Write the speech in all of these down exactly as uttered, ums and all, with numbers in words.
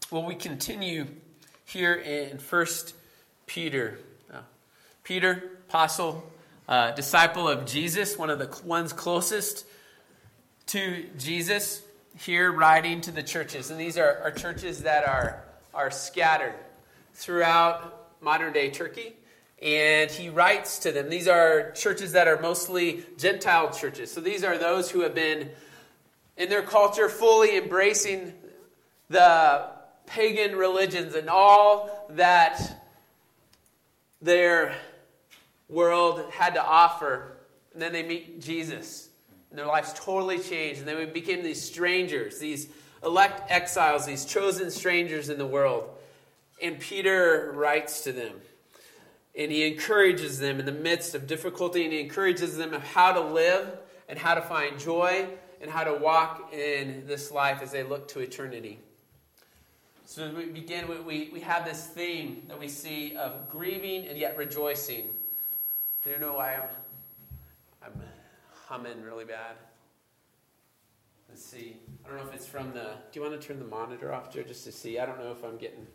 Well, we continue here in First Peter. Uh, Peter, apostle, uh, disciple of Jesus, one of the ones closest to Jesus, here writing to the churches. And these are, are churches that are, are scattered throughout modern-day Turkey. And he writes to them. These are churches that are mostly Gentile churches. So these are those who have been, in their culture, fully embracing the pagan religions and all that their world had to offer. And then they meet Jesus. And their lives totally changed. And they became these strangers, these elect exiles, these chosen strangers in the world. And Peter writes to them. And he encourages them in the midst of difficulty. And he encourages them of how to live and how to find joy and how to walk in this life as they look to eternity. So as we begin, we, we have this theme that we see of grieving and yet rejoicing. I don't know why I'm, I'm humming really bad. Let's see. I don't know if it's from the... Do you want to turn the monitor off, Joe, just to see? I don't know if I'm getting...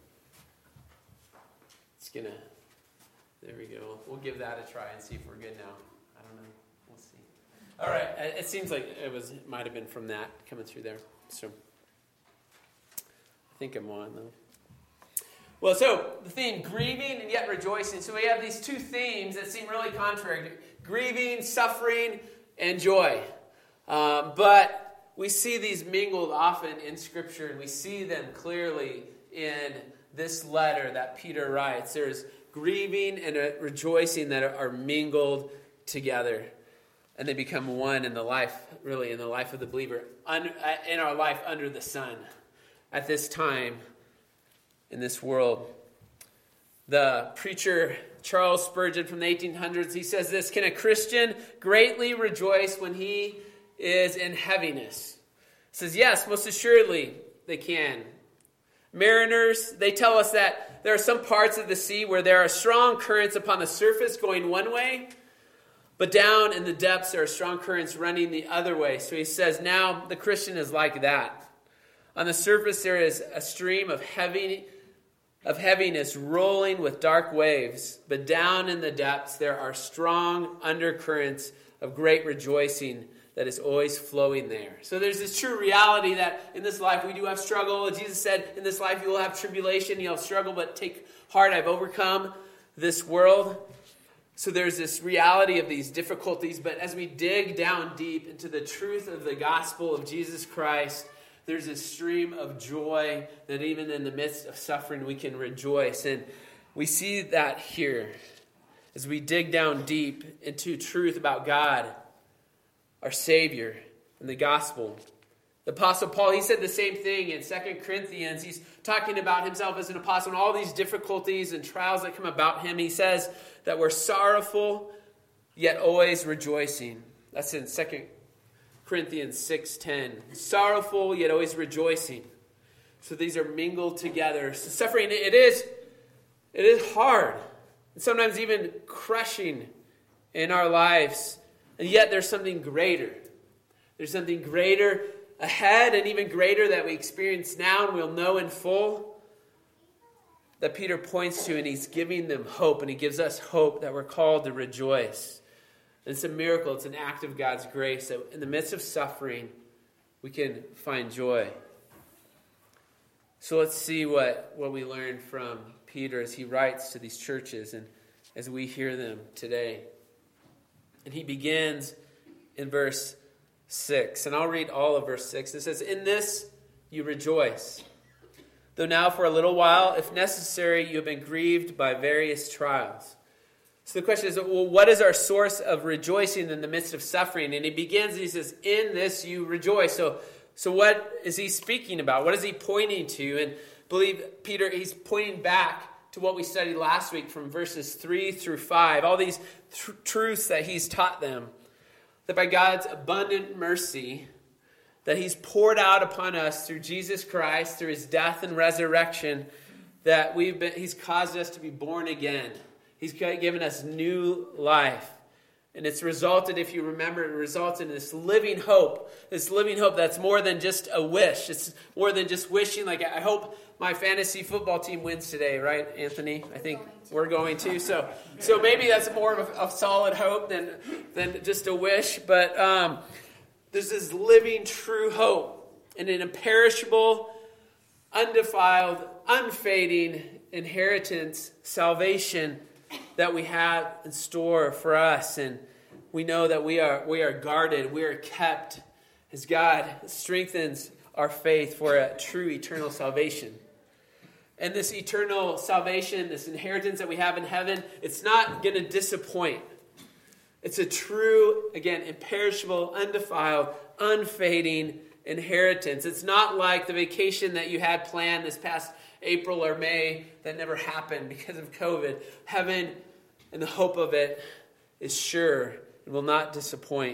It's going to... There we go. We'll give that a try and see if we're good now. I don't know. We'll see. All right. It seems like it was. It might have been from that coming through there. So I think I'm on though. Well, so the theme, grieving and yet rejoicing. So we have these two themes that seem really contrary: grieving, suffering, and joy. Um, but we see these mingled often in Scripture, and we see them clearly in this letter that Peter writes. There's grieving and a rejoicing that are mingled together. And they become one in the life, really, in the life of the believer, un, in our life under the sun. At this time, in this world. The preacher Charles Spurgeon from the eighteen hundreds, he says this: "Can a Christian greatly rejoice when he is in heaviness?" He says, yes, most assuredly they can. Mariners, they tell us that there are some parts of the sea where there are strong currents upon the surface going one way, but down in the depths there are strong currents running the other way. So he says now the Christian is like that. On the surface there is a stream of heavy, of heaviness rolling with dark waves, but down in the depths there are strong undercurrents of great rejoicing that is always flowing there. So there's this true reality that in this life we do have struggle. Jesus said, in this life you will have tribulation, you'll have struggle, but take heart, I've overcome this world. So there's this reality of these difficulties, but as we dig down deep into the truth of the gospel of Jesus Christ, there's a stream of joy that even in the midst of suffering we can rejoice. And we see that here as we dig down deep into truth about God, our Savior, and the gospel. The Apostle Paul, he said the same thing in Second Corinthians. He's talking about himself as an apostle and all these difficulties and trials that come about him. He says that we're sorrowful, yet always rejoicing. That's in Second Corinthians six ten. Sorrowful, yet always rejoicing. So these are mingled together. So suffering, it is, it is hard. And sometimes even crushing in our lives. And yet there's something greater. There's something greater ahead and even greater that we experience now and we'll know in full that Peter points to, and he's giving them hope, and he gives us hope that we're called to rejoice. And it's a miracle. It's an act of God's grace that in the midst of suffering we can find joy. So let's see what, what we learn from Peter as he writes to these churches and as we hear them today. And he begins in verse six. And I'll read all of verse six. It says, "In this you rejoice, though now for a little while, if necessary, you have been grieved by various trials." So the question is, well, what is our source of rejoicing in the midst of suffering? And he begins, and he says, "In this you rejoice." So, so what is he speaking about? What is he pointing to? And I believe Peter, he's pointing back to what we studied last week from verses three through five. All these th- truths that he's taught them. That by God's abundant mercy that he's poured out upon us through Jesus Christ, through his death and resurrection, that we've been, he's caused us to be born again. He's given us new life. And it's resulted, if you remember, it results in this living hope. This living hope that's more than just a wish. It's more than just wishing. Like, I hope my fantasy football team wins today, right, Anthony? I think we're going to. So so maybe that's more of a, a solid hope than, than just a wish. But um, there's this living, true hope and an imperishable, undefiled, unfading inheritance, salvation that we have in store for us. And we know that we are we are guarded, we are kept as God strengthens our faith for a true eternal salvation. And this eternal salvation, this inheritance that we have in heaven, it's not going to disappoint. It's a true, again, imperishable, undefiled, unfading inheritance. It's not like the vacation that you had planned this past April or May that never happened because of COVID. Heaven and the hope of it is sure and will not disappoint.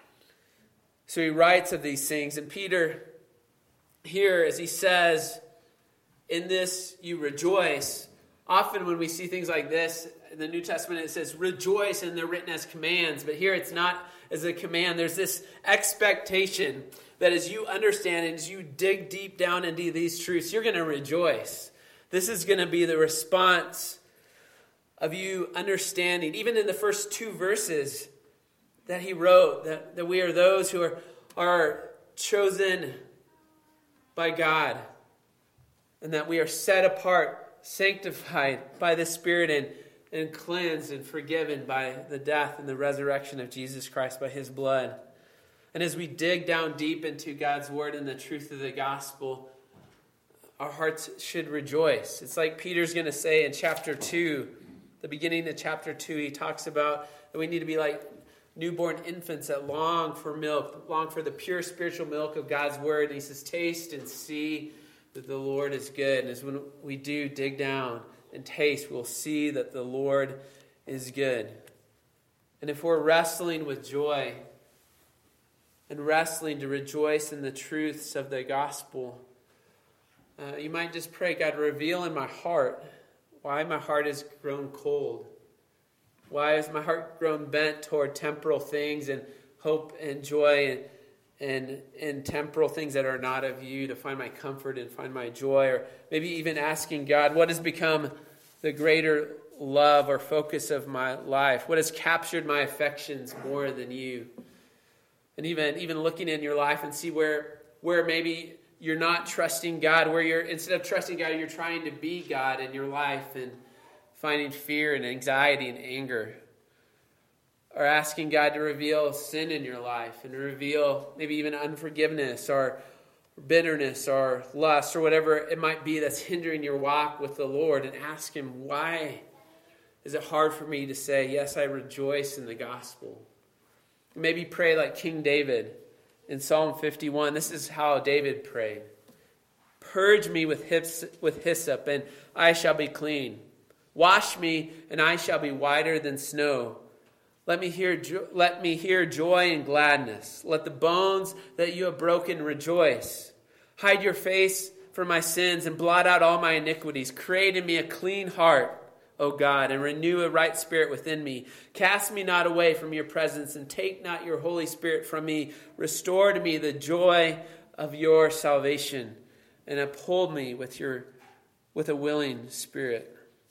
So he writes of these things. And Peter, here, as he says, in this you rejoice. Often when we see things like this, in the New Testament it says rejoice, and they're written as commands. But here it's not as a command. There's this expectation that as you understand and as you dig deep down into these truths, you're going to rejoice. This is going to be the response of you understanding. Even in the first two verses that he wrote, that, that we are those who are, are chosen by God, and that we are set apart, sanctified by the Spirit, and, and cleansed and forgiven by the death and the resurrection of Jesus Christ by his blood. And as we dig down deep into God's word and the truth of the gospel, our hearts should rejoice. It's like Peter's going to say in chapter two, the beginning of chapter two, he talks about that we need to be like newborn infants that long for milk, long for the pure spiritual milk of God's word. And he says, taste and see that the Lord is good. And as when we do dig down and taste, we'll see that the Lord is good. And if we're wrestling with joy and wrestling to rejoice in the truths of the gospel, uh, you might just pray, God, reveal in my heart why my heart has grown cold. Why has my heart grown bent toward temporal things and hope and joy and and and temporal things that are not of you, to find my comfort and find my joy? Or maybe even asking God, what has become the greater love or focus of my life? What has captured my affections more than you? And even, even looking in your life and see where, where maybe you're not trusting God, where you're, instead of trusting God, you're trying to be God in your life and finding fear and anxiety and anger. Or asking God to reveal sin in your life and reveal maybe even unforgiveness or bitterness or lust or whatever it might be that's hindering your walk with the Lord, and ask him, why is it hard for me to say, yes, I rejoice in the gospel? Maybe pray like King David in Psalm fifty-one. This is how David prayed. Purge me with hips, with hyssop, and I shall be clean. Wash me, and I shall be whiter than snow. Let me hear, let me hear joy and gladness. Let the bones that you have broken rejoice. Hide your face from my sins and blot out all my iniquities. Create in me a clean heart, O God, and renew a right spirit within me. Cast me not away from your presence, and take not your Holy Spirit from me. Restore to me the joy of your salvation, and uphold me with your with a willing spirit.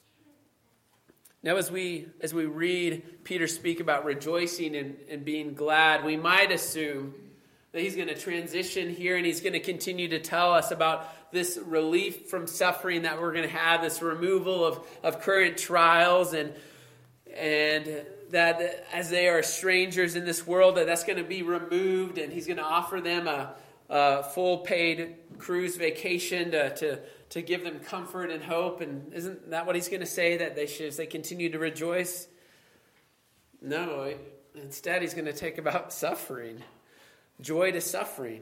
Now, as we as we read Peter speak about rejoicing and, and being glad, we might assume that he's going to transition here and he's going to continue to tell us about this relief from suffering that we're going to have, this removal of, of current trials, and and that as they are strangers in this world, that that's going to be removed, and he's going to offer them a, a full paid cruise vacation to, to to give them comfort and hope. And isn't that what he's going to say, that they should, as they continue to rejoice? No, instead he's going to take about suffering, joy to suffering,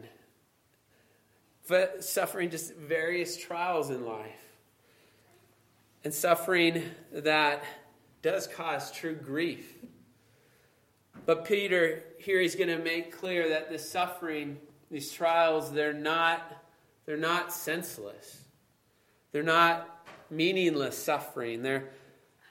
but suffering just various trials in life, and suffering that does cause true grief. But Peter here, he's going to make clear that this suffering, these trials, they're not they're not senseless. They're not meaningless suffering. They're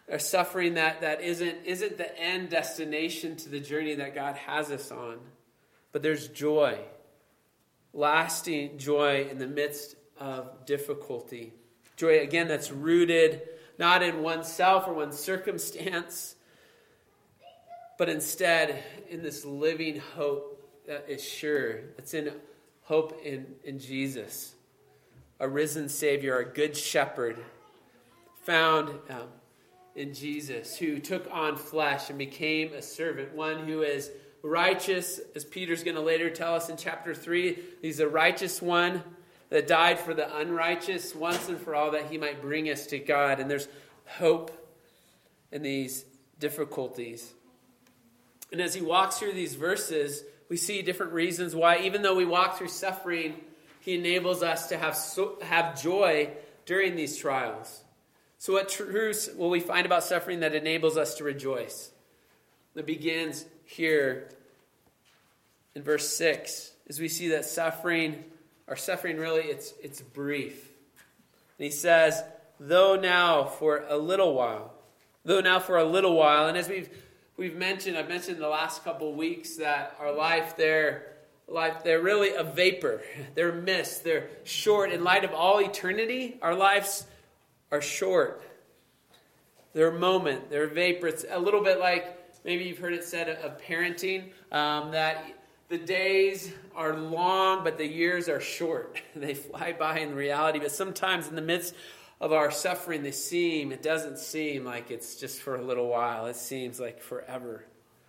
or suffering that, that isn't, isn't the end destination to the journey that God has us on. But there's joy, lasting joy in the midst of difficulty. Joy, again, that's rooted not in oneself or one's circumstance, but instead in this living hope that is sure. It's in hope in, in Jesus, a risen Savior, a good shepherd, found um, in Jesus, who took on flesh and became a servant, one who is righteous, as Peter's going to later tell us in chapter three. He's a righteous one that died for the unrighteous once and for all, that he might bring us to God. And there's hope in these difficulties. And as he walks through these verses, we see different reasons why, even though we walk through suffering, he enables us to have so, have joy during these trials. So what truths will we find about suffering that enables us to rejoice? It begins here in verse six, as we see that suffering, our suffering really, it's, it's brief. And he says, though now for a little while, though now for a little while, and as we've we've mentioned, I've mentioned in the last couple of weeks that our life, they're, life, they're really a vapor. They're mist. They're short. In light of all eternity, our lives are short. They're a moment. They're a vapor. It's a little bit like, maybe you've heard it said of parenting, um, that the days are long, but the years are short. They fly by in reality. But sometimes in the midst of our suffering, they seem, it doesn't seem like it's just for a little while. It seems like forever.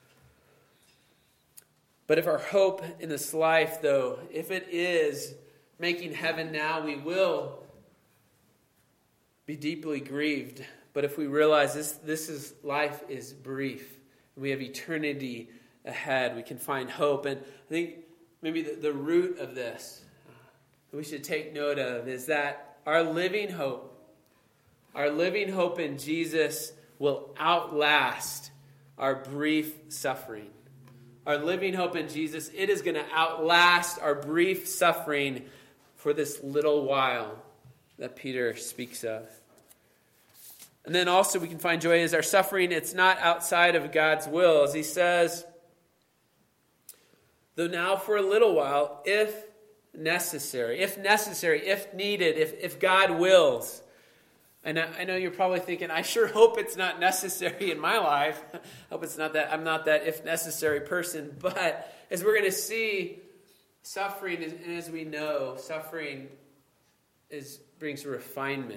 But if our hope in this life, though, if it is making heaven now, we will be deeply grieved. But if we realize this, this is life is brief, we have eternity ahead, we can find hope. And I think maybe the, the root of this that we should take note of is that our living hope, our living hope in Jesus will outlast our brief suffering. Our living hope in Jesus, it is going to outlast our brief suffering for this little while that Peter speaks of. And then also we can find joy as our suffering, it's not outside of God's will. As he says, though now for a little while, if necessary, if necessary, if needed, if, if God wills. And I, I know you're probably thinking, I sure hope it's not necessary in my life. I hope it's not that, I'm not that if necessary person. But as we're going to see, suffering, is, and as we know, suffering is brings refinement.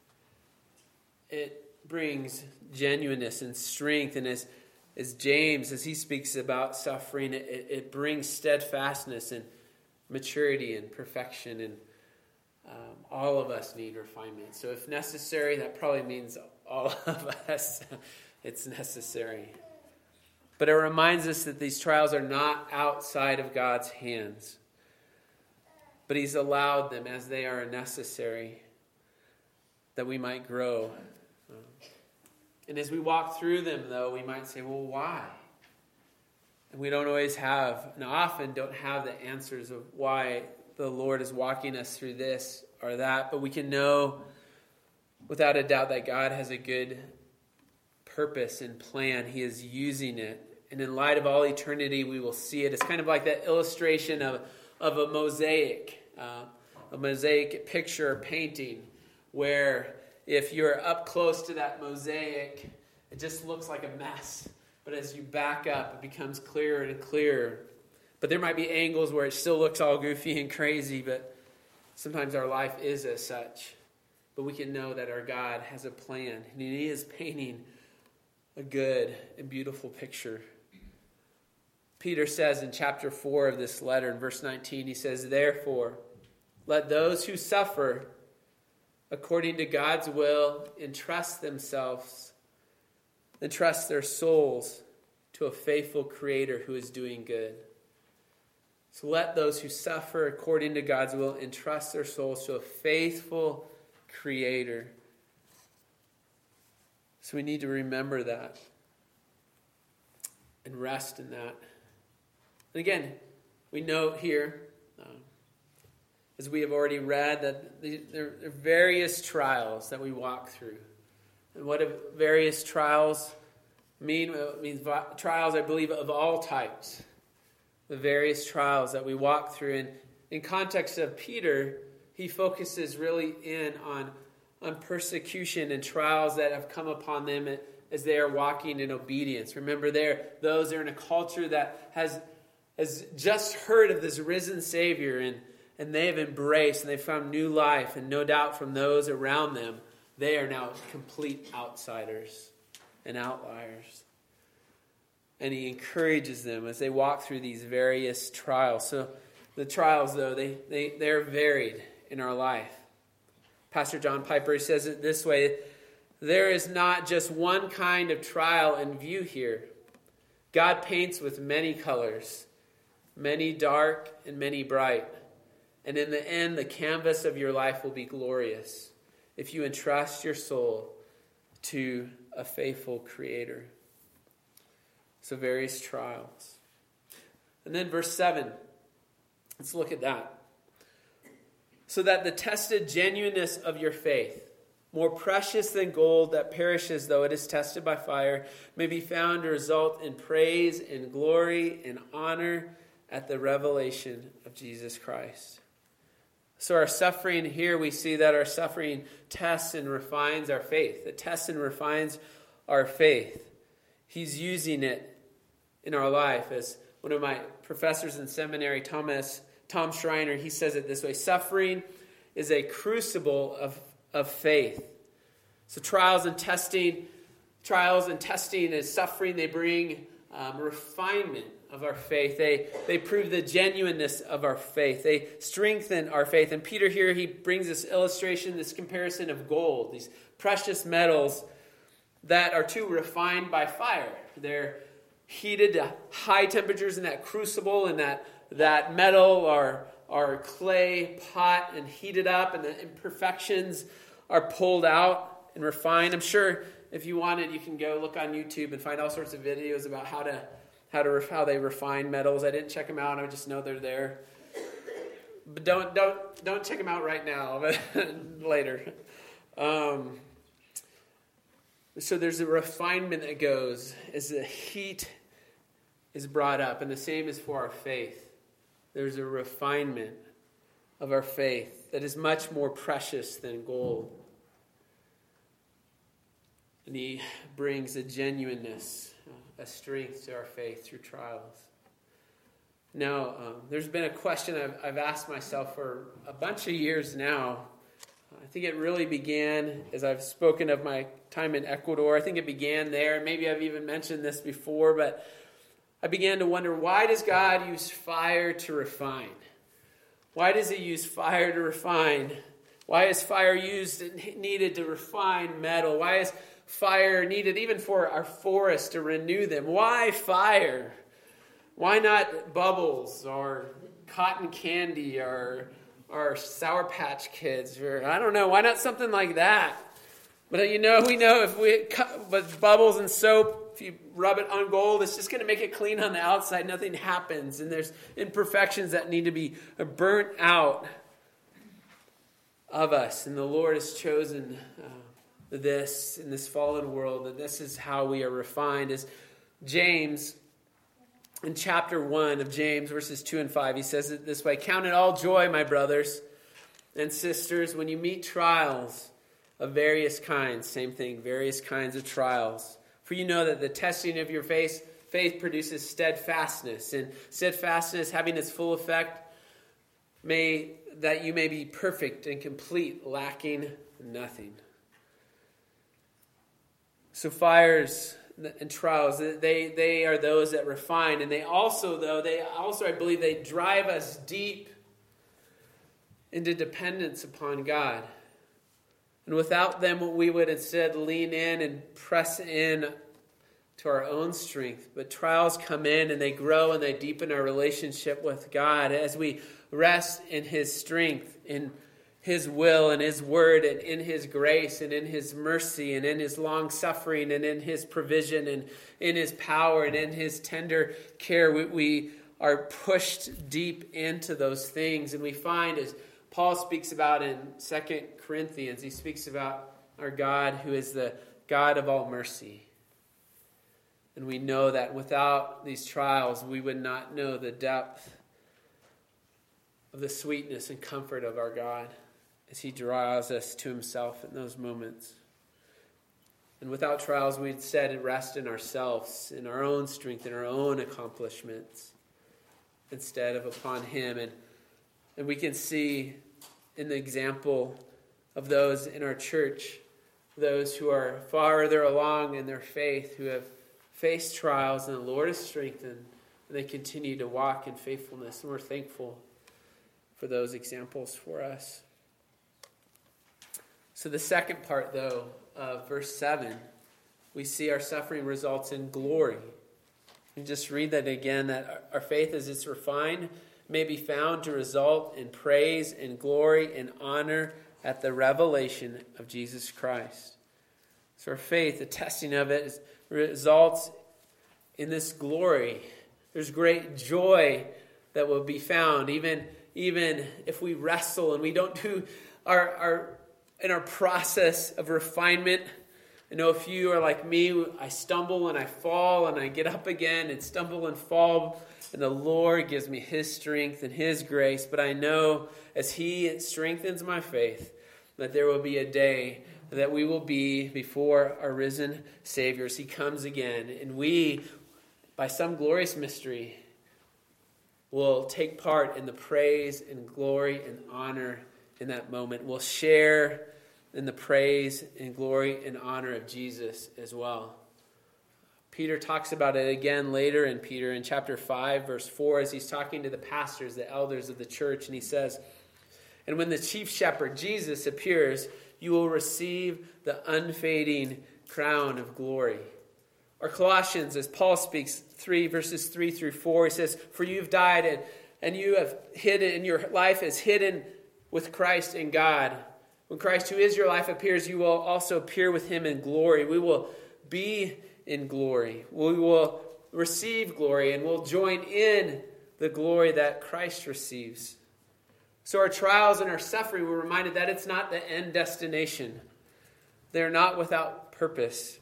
It brings genuineness and strength. And as, as James, as he speaks about suffering, it, it brings steadfastness and maturity and perfection. And um, all of us need refinement. So if necessary, that probably means all of us. It's necessary. But it reminds us that these trials are not outside of God's hands. But he's allowed them as they are necessary, that we might grow. And as we walk through them, though, we might say, well, why? And we don't always have, and often don't have the answers of why the Lord is walking us through this or that. But we can know without a doubt that God has a good purpose and plan. He is using it. And in light of all eternity, we will see it. It's kind of like that illustration of, of a mosaic, uh, a mosaic picture or painting, where if you're up close to that mosaic, it just looks like a mess. But as you back up, it becomes clearer and clearer. But there might be angles where it still looks all goofy and crazy, but sometimes our life is as such. But we can know that our God has a plan, and he is painting a good and beautiful picture. Peter says in chapter four of this letter, in verse nineteen, he says, therefore, let those who suffer according to God's will entrust themselves, entrust their souls to a faithful Creator who is doing good. So let those who suffer according to God's will entrust their souls to a faithful Creator. So we need to remember that and rest in that. And again, we note here, um, as we have already read, that the, there are various trials that we walk through. And what do various trials mean? It means trials, I believe, of all types. The various trials that we walk through. And in context of Peter, he focuses really in on, on persecution and trials that have come upon them as they are walking in obedience. Remember, they're, those are in a culture that has, has just heard of this risen Savior, and, and they have embraced and they found new life. And no doubt from those around them, they are now complete outsiders and outliers. And he encourages them as they walk through these various trials. So the trials, though, they, they, they're varied in our life. Pastor John Piper says it this way: there is not just one kind of trial in view here. God paints with many colors, many dark and many bright. And in the end, the canvas of your life will be glorious if you entrust your soul to a faithful Creator. So various trials. And then verse seven. Let's look at that. So that the tested genuineness of your faith, more precious than gold that perishes though it is tested by fire, may be found to result in praise and glory and honor at the revelation of Jesus Christ. So our suffering here, we see that our suffering tests and refines our faith. It tests and refines our faith. He's using it in our life. As one of my professors in seminary, Thomas Tom Schreiner, he says it this way: suffering is a crucible of, of faith. So trials and testing, trials and testing and suffering, they bring um, refinement of our faith. They, they prove the genuineness of our faith. They strengthen our faith. And Peter here, he brings this illustration, this comparison of gold, these precious metals that are too refined by fire. They're heated to high temperatures in that crucible, and that, that metal or, or clay pot, and heated up, and the imperfections are pulled out and refined. I'm sure if you wanted, you can go look on YouTube and find all sorts of videos about how to how to how they refine metals. I didn't check them out. I just know they're there. But don't don't don't check them out right now, but later. Um, so there's a refinement that goes as the heat is brought up, and the same is for our faith. There's a refinement of our faith that is much more precious than gold. And he brings a genuineness, a strength to our faith through trials. Now, um, there's been a question I've, I've asked myself for a bunch of years now. I think it really began as I've spoken of my time in Ecuador. I think it began there. Maybe I've even mentioned this before, but I began to wonder, why does God use fire to refine? Why does he use fire to refine? Why is fire used and needed to refine metal? Why is fire needed even for our forests to renew them? Why fire? Why not bubbles or cotton candy or or Sour Patch Kids? Or I don't know. Why not something like that? But you know, we know if we cut with bubbles and soap, if you rub it on gold, it's just going to make it clean on the outside. Nothing happens, and there's imperfections that need to be burnt out of us. And the Lord has chosen Uh, this in this fallen world, that this is how we are refined. As James, in chapter one of James, verses two and five, he says it this way: count it all joy, my brothers and sisters, when you meet trials of various kinds. Same thing, various kinds of trials. For you know that the testing of your faith, faith produces steadfastness, and steadfastness, having its full effect, may that you may be perfect and complete, lacking nothing. So fires and trials, they, they are those that refine. And they also, though, they also, I believe, they drive us deep into dependence upon God. And without them, we would instead lean in and press in to our own strength. But trials come in and they grow and they deepen our relationship with God as we rest in his strength, in his will and his word, and in his grace and in his mercy and in his long suffering and in his provision and in his power and in his tender care. We, we are pushed deep into those things, and we find, as Paul speaks about in Second Corinthians, he speaks about our God who is the God of all mercy. And we know that without these trials, we would not know the depth of the sweetness and comfort of our God as he draws us to himself in those moments. And without trials, we instead rest in ourselves, in our own strength, in our own accomplishments, instead of upon him. And, and we can see in the example of those in our church, those who are farther along in their faith, who have faced trials, and the Lord has strengthened, and they continue to walk in faithfulness. And we're thankful for those examples for us. So the second part, though, of verse seven, we see our suffering results in glory. And just read that again, that our faith as it's refined may be found to result in praise and glory and honor at the revelation of Jesus Christ. So our faith, the testing of it, is, results in this glory. There's great joy that will be found, even, even if we wrestle and we don't do our, our in our process of refinement. I know if you are like me, I stumble and I fall and I get up again and stumble and fall, and the Lord gives me his strength and his grace. But I know as he strengthens my faith that there will be a day that we will be before our risen Savior as he comes again. And we, by some glorious mystery, will take part in the praise and glory and honor in that moment. We'll share in the praise and glory and honor of Jesus as well. Peter talks about it again later in Peter in chapter five, verse four, as he's talking to the pastors, the elders of the church, and he says, "And when the chief shepherd, Jesus, appears, you will receive the unfading crown of glory." Or Colossians, as Paul speaks, three verses three through four, he says, "For you've died, and, and you have hidden, and your life is hidden with Christ in God. When Christ, who is your life, appears, you will also appear with him in glory." We will be in glory. We will receive glory, and we'll join in the glory that Christ receives. So our trials and our suffering, we're reminded that it's not the end destination. They're not without purpose.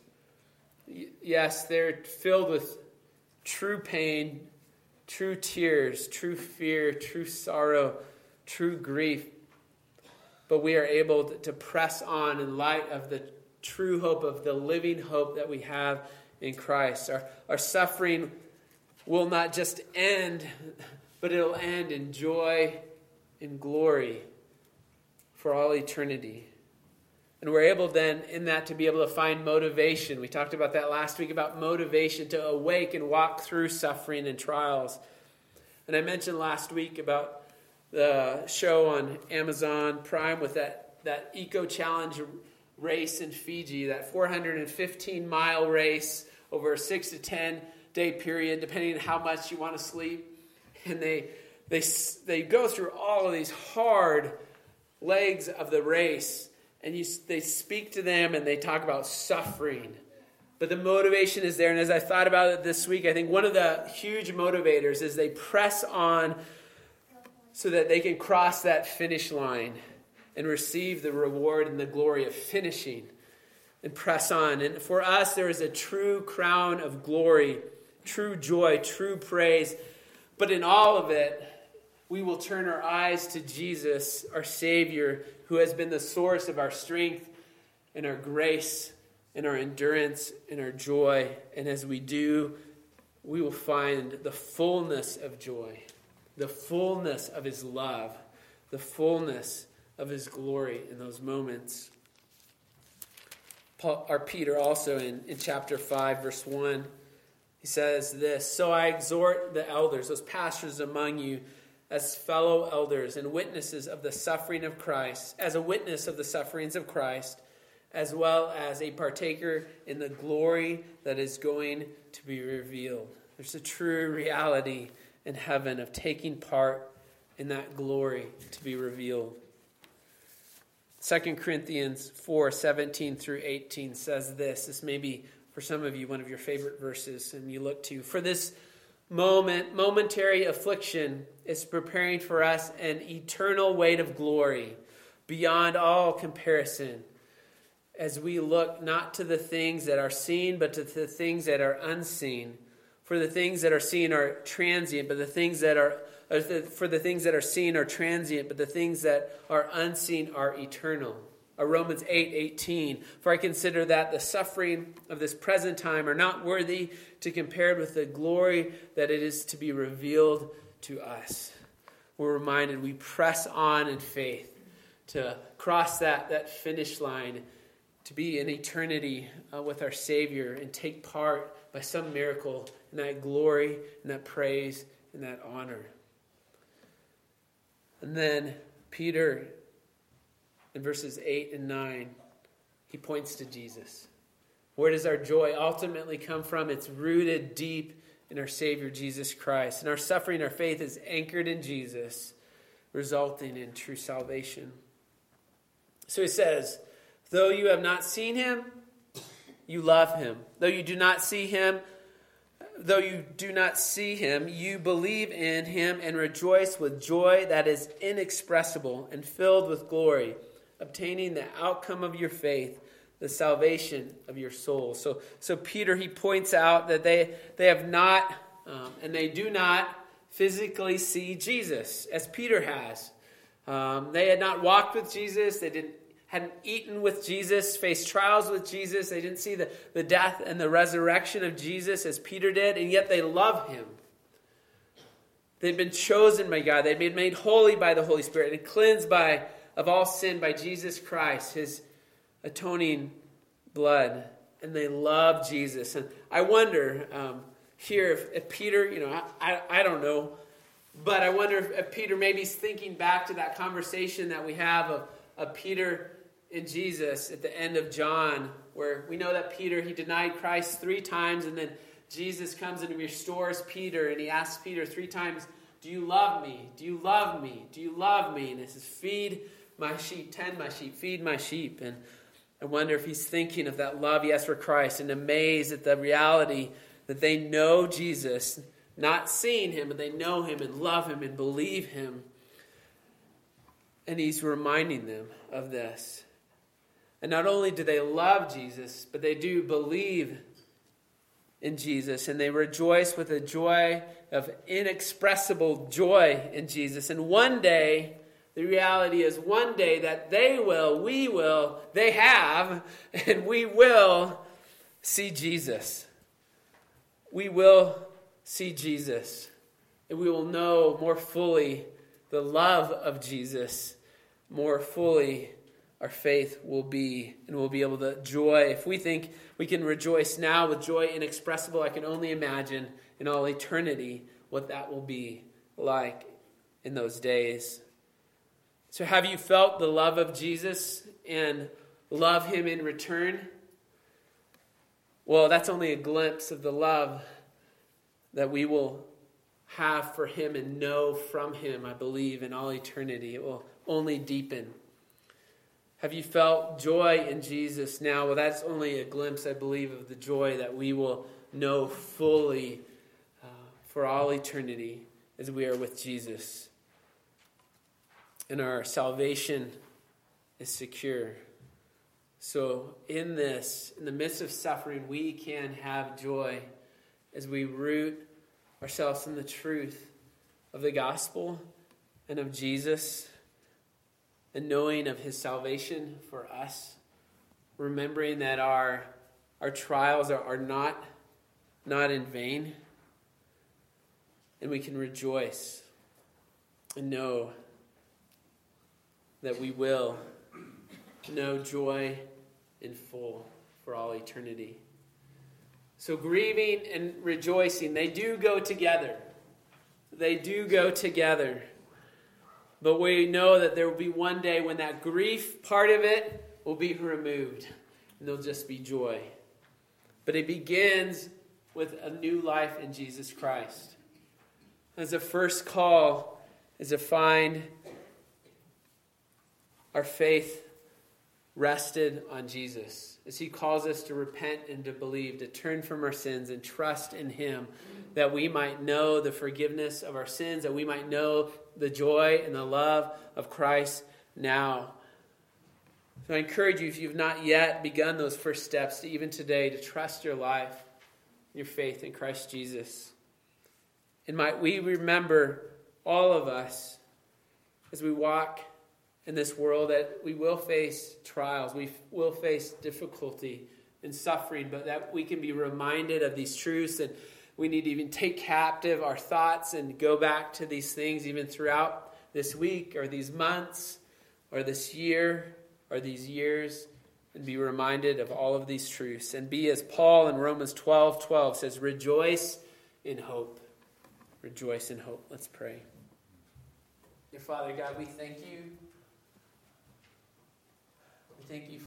Yes, they're filled with true pain, true tears, true fear, true sorrow, true grief. But we are able to press on in light of the true hope of the living hope that we have in Christ. Our, our suffering will not just end, but it'll end in joy and glory for all eternity. And we're able then in that to be able to find motivation. We talked about that last week, about motivation to awake and walk through suffering and trials. And I mentioned last week about the show on Amazon Prime with that, that Eco Challenge race in Fiji, that four hundred fifteen mile race over a six to ten day period, depending on how much you want to sleep. And they they they go through all of these hard legs of the race, and you they speak to them and they talk about suffering. But the motivation is there. And as I thought about it this week, I think one of the huge motivators is they press on so that they can cross that finish line and receive the reward and the glory of finishing and press on. And for us, there is a true crown of glory, true joy, true praise. But in all of it, we will turn our eyes to Jesus, our Savior, who has been the source of our strength and our grace and our endurance and our joy. And as we do, we will find the fullness of joy, the fullness of his love, the fullness of his glory in those moments. Paul, or Peter also in, in chapter five, verse one, he says this, "So I exhort the elders, those pastors among you, as fellow elders and witnesses of the suffering of Christ, as a witness of the sufferings of Christ, as well as a partaker in the glory that is going to be revealed." There's a true reality in heaven of taking part in that glory to be revealed. Second Corinthians four, seventeen through eighteen says this. This may be, for some of you, one of your favorite verses, and you look to. "For this moment, momentary affliction is preparing for us an eternal weight of glory beyond all comparison, as we look not to the things that are seen, but to the things that are unseen. For the things that are seen are transient, but the things that are for the things that are seen are transient, but the things that are unseen are eternal. Or Romans eight eighteen. For I consider that the suffering of this present time are not worthy to compare with the glory that it is to be revealed to us. We're reminded we press on in faith to cross that, that finish line, to be in eternity uh, with our Savior and take part by some miracle in that glory and that praise and that honor. And then Peter, in verses eight and nine, he points to Jesus. Where does our joy ultimately come from? It's rooted deep in our Savior, Jesus Christ. And our suffering, our faith is anchored in Jesus, resulting in true salvation. So he says, though you have not seen him, you love him. Though you do not see him, though you do not see him, you believe in him and rejoice with joy that is inexpressible and filled with glory, obtaining the outcome of your faith, the salvation of your soul. So, so Peter, he points out that they, they have not, um, and they do not physically see Jesus, as Peter has. Um, they had not walked with Jesus. They didn't hadn't eaten with Jesus, faced trials with Jesus. They didn't see the, the death and the resurrection of Jesus as Peter did, and yet they love him. They'd been chosen by God. They'd been made holy by the Holy Spirit and cleansed by of all sin by Jesus Christ, his atoning blood. And they love Jesus. And I wonder um, here if, if Peter, you know, I, I, I don't know, but I wonder if, if Peter maybe is thinking back to that conversation that we have of, of Peter and Jesus at the end of John, where we know that Peter, he denied Christ three times, and then Jesus comes and restores Peter, and he asks Peter three times, do you love me? Do you love me? Do you love me? And he says, feed my sheep, tend my sheep, feed my sheep. And I wonder if he's thinking of that love he has for Christ and amazed at the reality that they know Jesus, not seeing him, but they know him and love him and believe him. And he's reminding them of this. And not only do they love Jesus, but they do believe in Jesus. And they rejoice with a joy of inexpressible joy in Jesus. And one day, the reality is one day that they will, we will, they have, and we will see Jesus. We will see Jesus. And we will know more fully the love of Jesus. More fully, our faith will be, and we'll be able to joy. If we think we can rejoice now with joy inexpressible, I can only imagine in all eternity what that will be like in those days. So have you felt the love of Jesus and love him in return? Well, that's only a glimpse of the love that we will have for him and know from him, I believe, in all eternity. It will only deepen. Have you felt joy in Jesus now? Well, that's only a glimpse, I believe, of the joy that we will know fully uh, for all eternity as we are with Jesus. And our salvation is secure. So in this, in the midst of suffering, we can have joy as we root ourselves in the truth of the gospel and of Jesus, and knowing of his salvation for us, remembering that our our trials are, are not, not in vain, and we can rejoice and know that we will know joy in full for all eternity. So grieving and rejoicing, they do go together. They do go together. But we know that there will be one day when that grief part of it will be removed. And there'll just be joy. But it begins with a new life in Jesus Christ. As the first call is to find our faith rested on Jesus, as he calls us to repent and to believe, to turn from our sins and trust in him, that we might know the forgiveness of our sins, that we might know the joy and the love of Christ now. So I encourage you, if you've not yet begun those first steps, to even today, to trust your life, your faith in Christ Jesus. And might we remember, all of us, as we walk in this world, that we will face trials, we will face difficulty and suffering, but that we can be reminded of these truths, and we need to even take captive our thoughts and go back to these things even throughout this week or these months or this year or these years, and be reminded of all of these truths. And be as Paul in Romans twelve twelve says, rejoice in hope. Rejoice in hope. Let's pray. Dear Father God, we thank you. We thank you